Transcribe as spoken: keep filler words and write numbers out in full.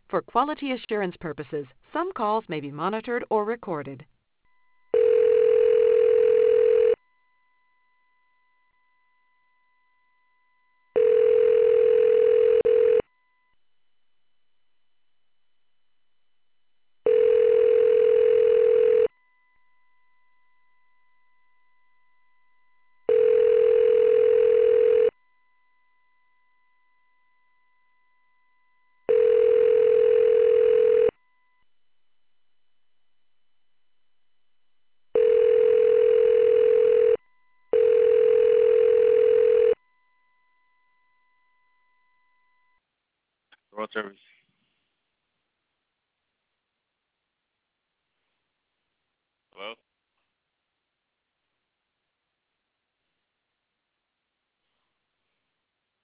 For quality assurance purposes, some calls may be monitored or recorded. Road service.